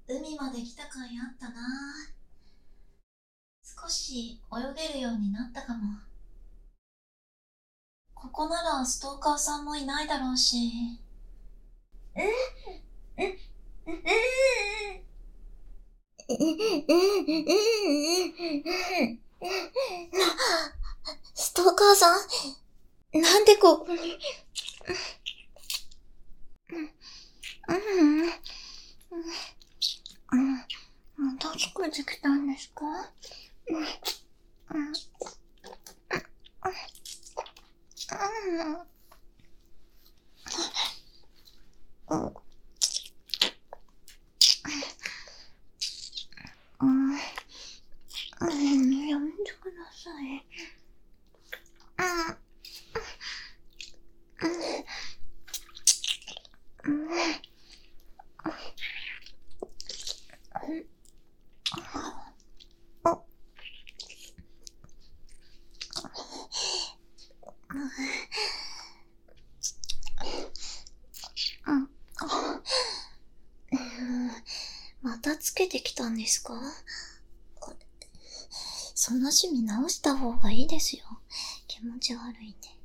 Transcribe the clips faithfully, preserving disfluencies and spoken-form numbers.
海まで来た甲斐あったな。少し泳げるようになったかも。ここならストーカーさんもいないだろうし。うん、うん、うん、ストーカーさん、なんでここに。うん、うん、うん、また聞こえてきたんですか？うん、うん、うん、うん、うん、やめてください。うん、うん、うん、またつけてきたんですか？その趣味直した方がいいですよ。気持ち悪いんで。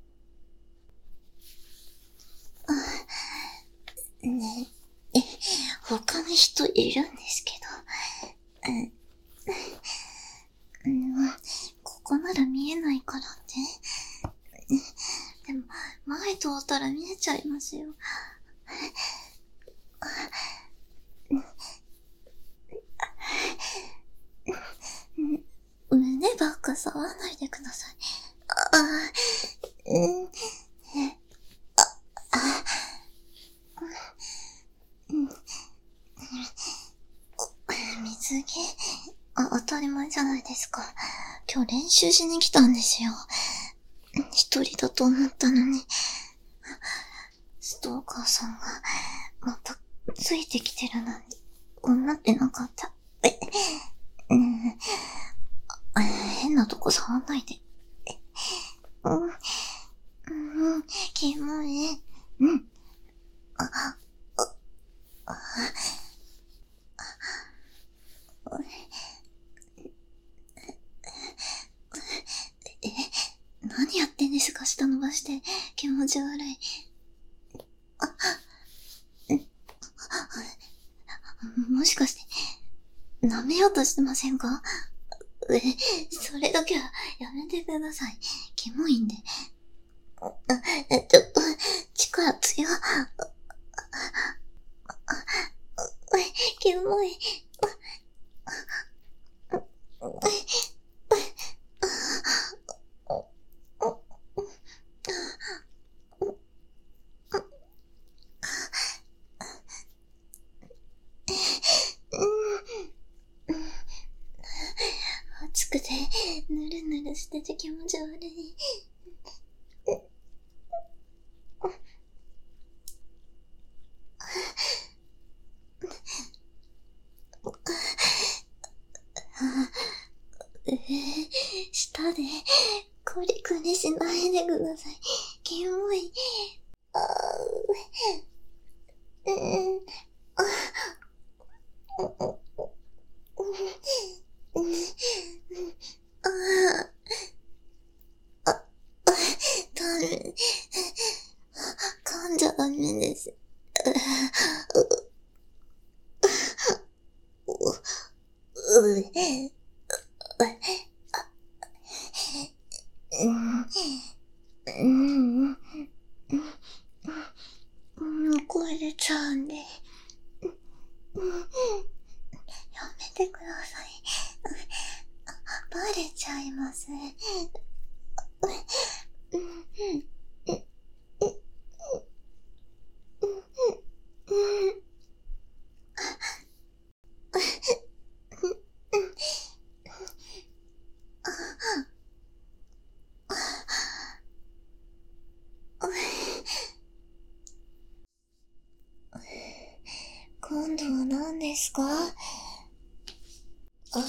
ねえ、他に人いるんですけど。うん、ここなら見えないからって。でも、前通ったら見えちゃいますよ。胸ばっか触らないでください。ああ、うん、あ、うん、水着、あ、当たり前じゃないですか。今日練習しに来たんですよ。一人だと思ったのに。ストーカーさんが、また、ついてきてるなんて、思ってなかった。え、うん、変なとこ触んないで。うん、うん、キモい。うん。あ、あ、あ、え、何やってんですか？下伸ばして。気持ち悪い。あ、もしかして、舐めようとしてませんか？え、それだけはやめてください。キモいんで。え、ちょっと、力強。キモい。熱くて、ぬるぬるしてて気持ち悪い。えー、舌で、コリコリしないでください。キモい。あー、うん、あ、うん、うん、あー、あ、ダメ。噛んじゃダメです。う、う、う、うん、うん、うん、これちゃうんで。うん、やめてください。バレちゃいます。うん、今度は何ですか？あ、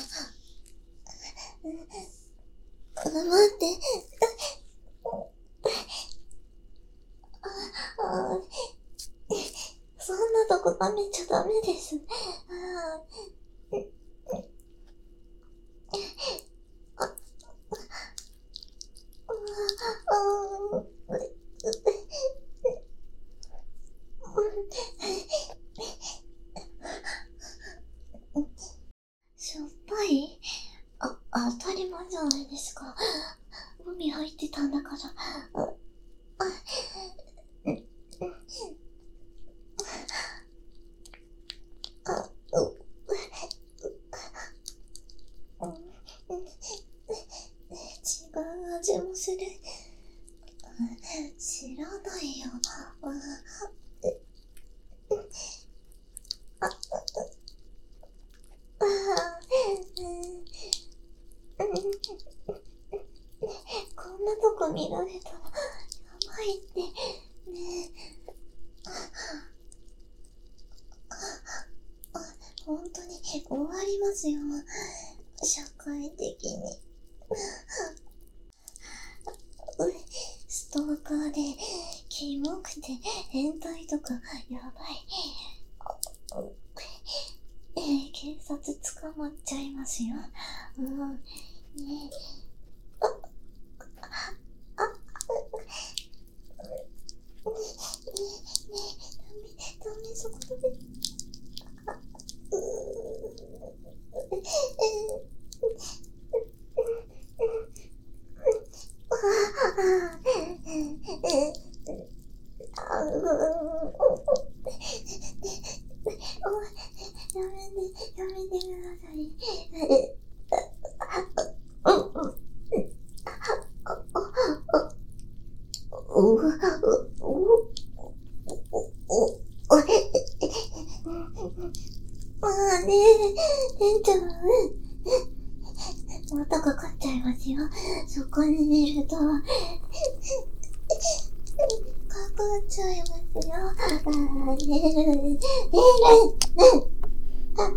待って。あ、そんなとこ舐めちゃダメです。 しょっぱい？あ、当たり前じゃないですか。海入ってたんだから。あ、あ、あ、う、違う味もする。知らないよ。あ、こんなとこ見られたらやばいってねえ。本当に終わりますよ、社会的に。ストーカーでキモくて変態とかやばい。警察捕まっちゃいますよ。うん、ねえ。あ、あ、あ、ねえ、ねえ、ダメ、ダメ、そこダメ。あ、うー、やめて、やめてください。まあね、店長、またかかっちゃいますよ。そこに寝ると。かかっちゃいますよ。あー、寝る、寝る、あ、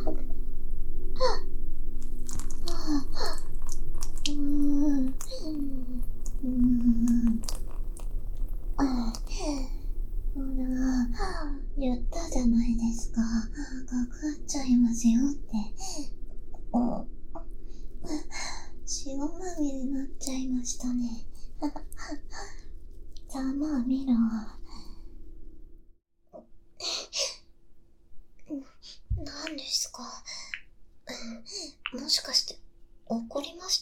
うーん、うーん、あ、ほら、言ったじゃないですか。かかっちゃいますよって。うん、塩まみれになっちゃいましたね。ざまあみろ。何ですか？もしかして怒りました？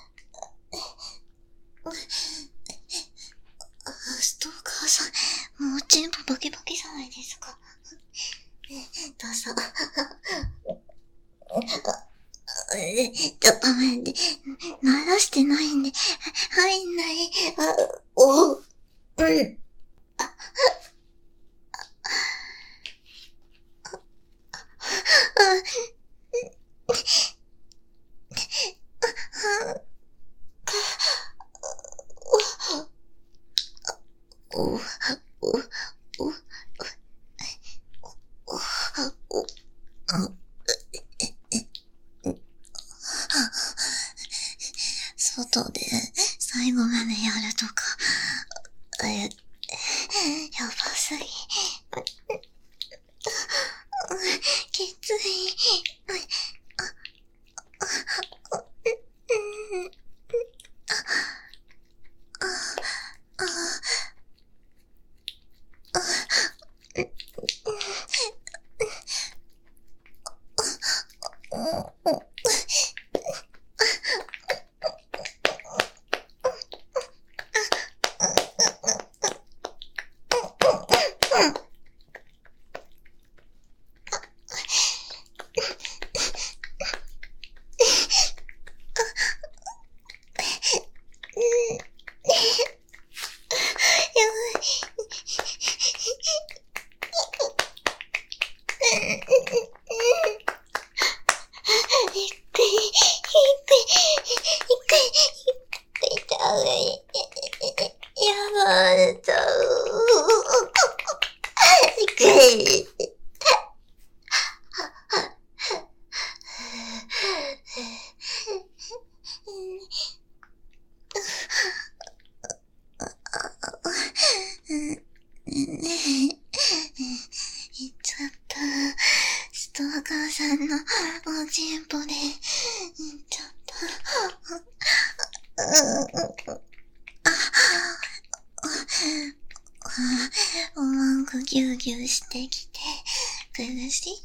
ストーカーさん、もう全部バケバケじゃないですか。ダサ。ちょっと待って、鳴らしてないんで、入んない。あ、お、うん。あ、お、お、お、お、外で最後までやるとか、え、やばすぎ。きつい。 母さんのおちんぽで、ちょっと、おまんこギューギューしてきて、苦しい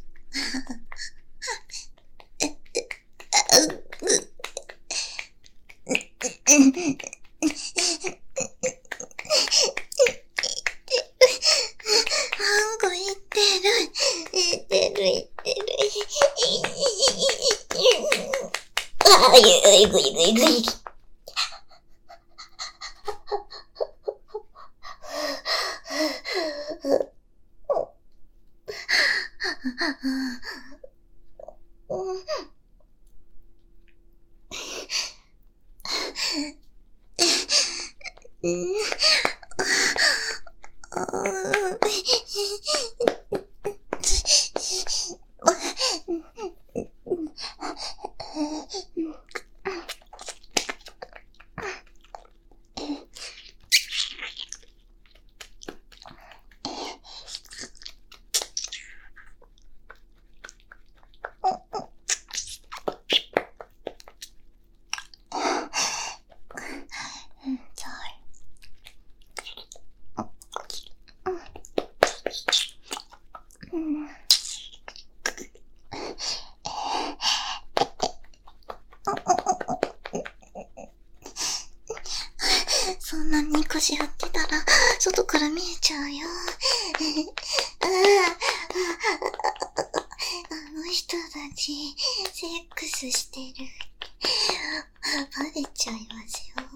マンゴ言ってる。言ってる言ってる。ああ、いぐいぐいぐい。そんなに腰やってたら外から見えちゃうよ。あの人たちセックスしてる。バレちゃいますよ。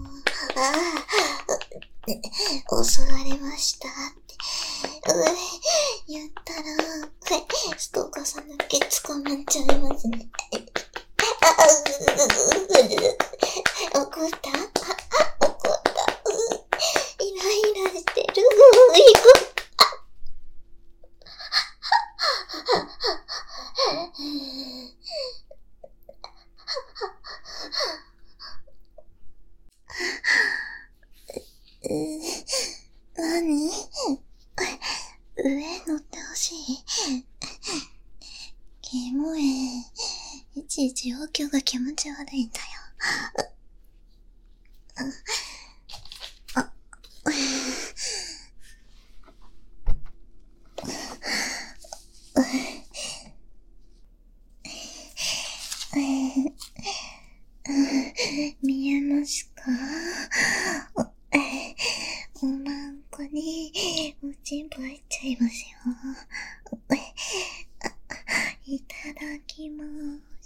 ああ、襲われましたって言ったらストーカーさんだけ捕まっちゃいますね。怒った怒ったイライラしてる。何？上乗ってほしい。キモい。いちいち要求が気持ち悪いんだよ。あ、見えますか？おまんこにおちんぽ入っちゃいますよ。いただきます。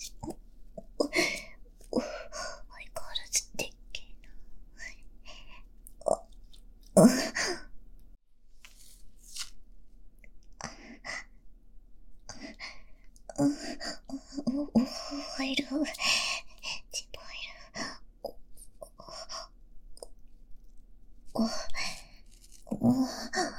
お、お、お、相変わらずでっけえな。お、お、お、お、お、入る。ちんぽ入る。お、お、お、お、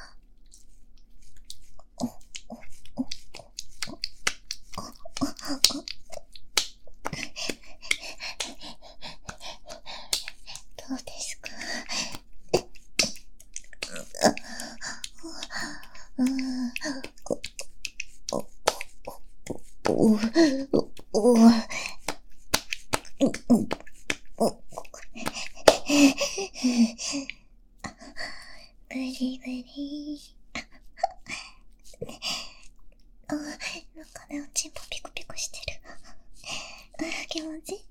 どうですか？お、お、お、お、ブリブリ。あ、なんかね、おちんぽピコピコしてる。あ、気持ちいい。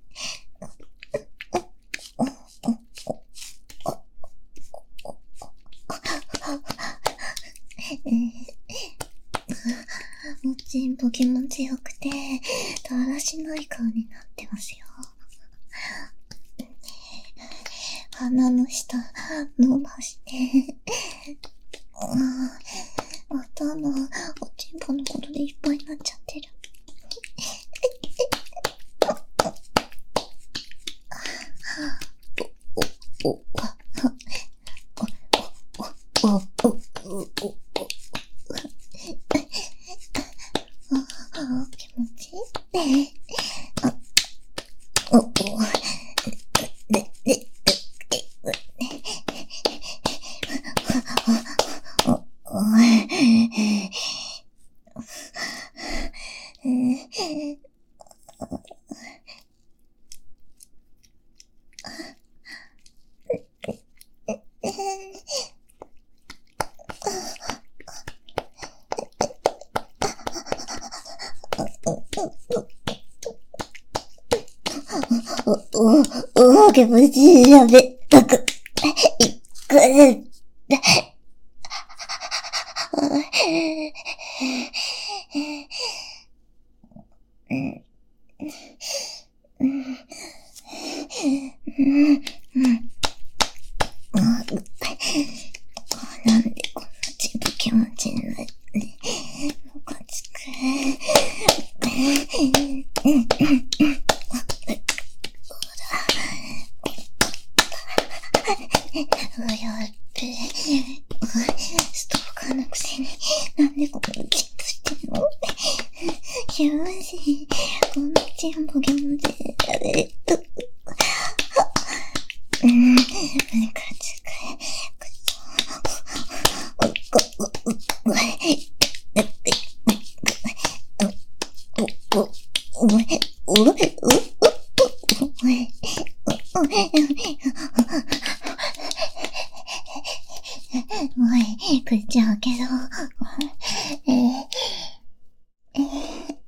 おちんぽ気持ちよくてだらしない顔になってますよ。鼻の下伸ばして頭おちんぽのことでいっぱいになっちゃってる。おおおおおおおお気持ちいい。おおででおおお、お、お、気持ちいいやべ、たく、いくれ、なんでこんな全部気持ちいいのね。ムカつく。うわ、やっべえ。ストーカーのくせに、なんでこんなチンポしてんの？気持ちいい。こんなチンポ気持ちいい。やべえ。うん、ムカつく。くそ。お、お、お、お、お、お、お、お、お、お、おい、口開けろ。えー、えー、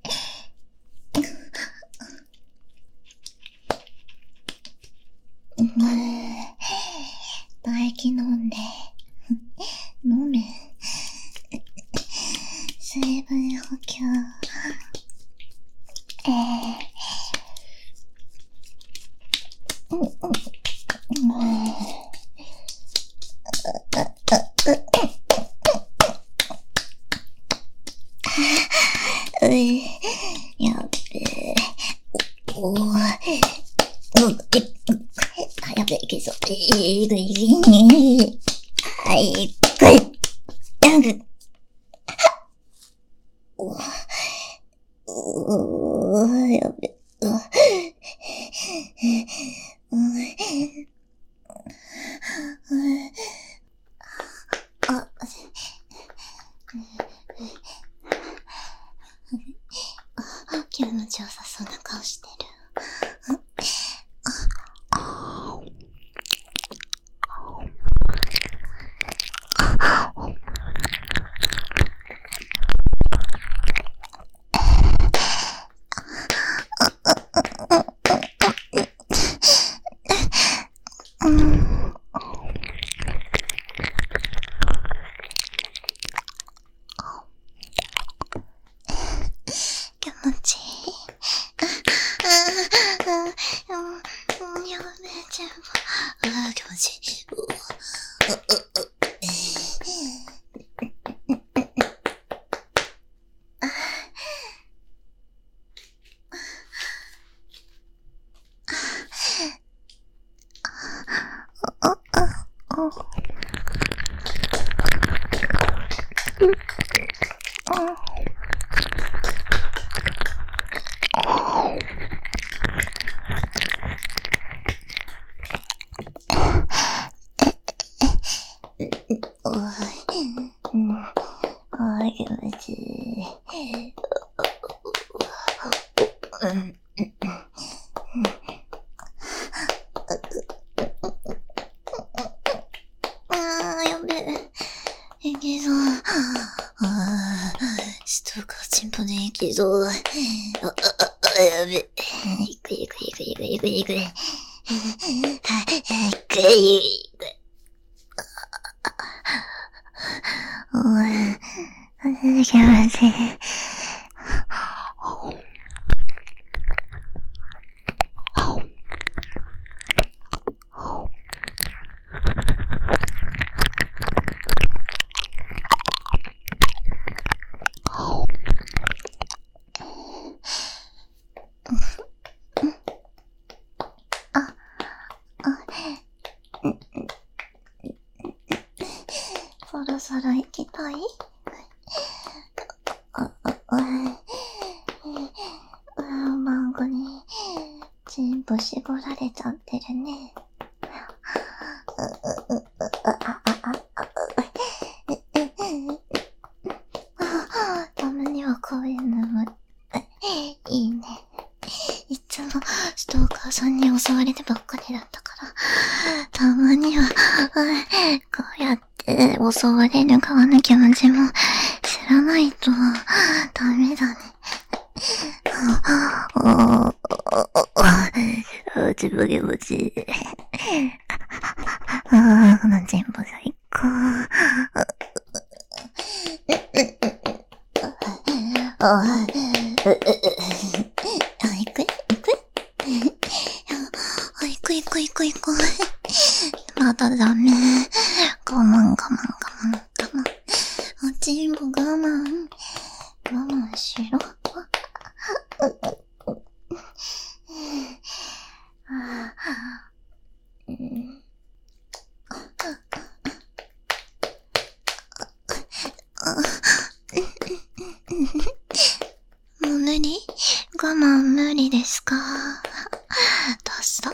うん、唾液飲んで、飲め。水分補給。えー、うん、うん、うん。うい、やっべえ。お、おー、うん、え、やべえ、けど、えー、ぐいぐい、はい、ぐい、やぐ、お、おー、やべえ、う、うん、あ、気持ちよさそうな顔してる。気持ちいい。やべえ、全部。ああ、気持ちいい。うわ。う、う、う、えおい、うん、おい、気持ちいい。うん、あー、やべえ。いけそう。あー、ストーカーチンポでいけそう。あ、あ、あ、やべえ。いくいくいくいくいくいく。いくいく。おい、気持ちいい。そろそろ行きたい？あ、あ、あ、うん、マンゴに全部絞られちゃってるね。たまにはこういうのもいいね。いつもストーカーさんに襲われてばっかりだったから、たまには、こうやって襲われる側の気持ちも知らないとダメだね。ああ、自分気持ちいい。ああ、この全部最高。ああ、行く行くあ、行く行く行く行く。まだダメ。我慢我慢我慢我慢。全部我慢。我慢しろ。もう無理？我慢無理ですか？どうした？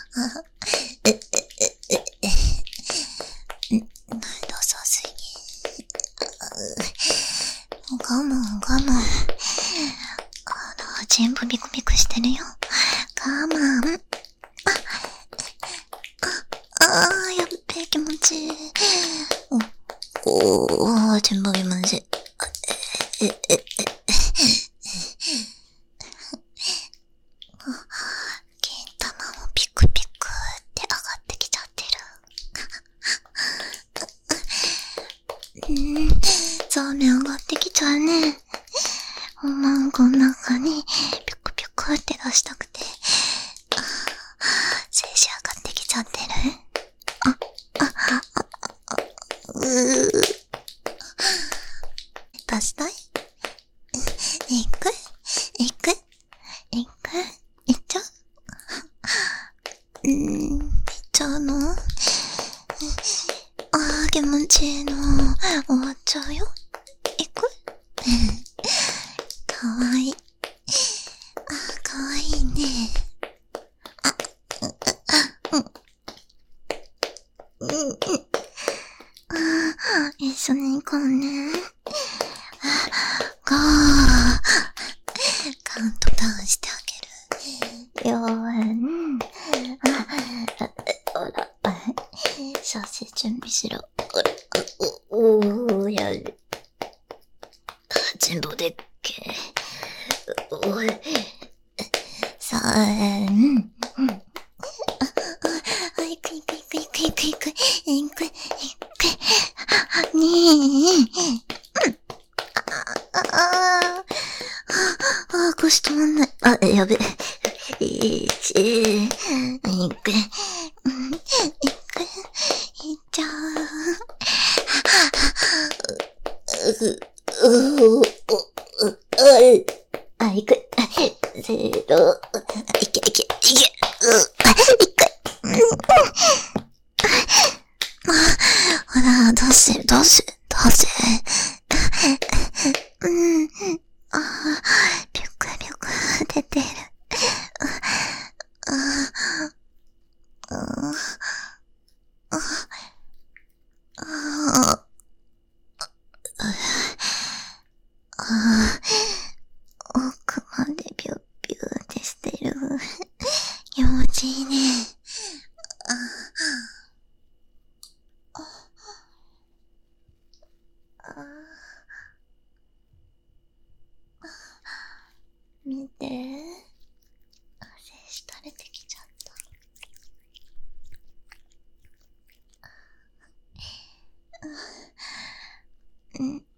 ダサすぎ。我慢我慢。あら、全部ビクビクしてるよ。我慢。あ、あー、やっべえ気持ちいい。お、おー、全部気持ちいい。え、え、え、金玉もピクピクって上がってきちゃってる。うん、そうめん上がってきちゃうね。おまんこの中にピクピクって出したくて、精子上がってきちゃってる。あ、あ、あ、あ、うー。出したい？行く？行く？行く？行っちゃう？うーん、行っちゃうの？あー、気持ちいいの。終わっちゃうよ。行く？かわいい。あー、かわいいね。あ、うん、うん、うん。あー、一緒に行こうね。ゴー。カウントダウンしてあげる。よーん。あ、ほら。さあ、準備しろ。ほら。お、おー、やる。全部でっけ。おい。さあ、うん。うん。あ、あ、行く行く行く行く行く行く。行く行く。にー。うん。あ、あ、あ、あ、腰止まんない。あ、やべ。いち、いく、うん、いく、いっちゃう。う、う、う、う、あ、いく。せーの。いけいけ、いけ。う、いく。ほら、どうする、どうする、どうする。うん。あー、ぴゅくぴゅく出てる。あー、あー、あー、あー、奥までぴゅっぴゅってしてる。気持ちいいね。あー、あー、見て。汗垂れてきちゃった。うん。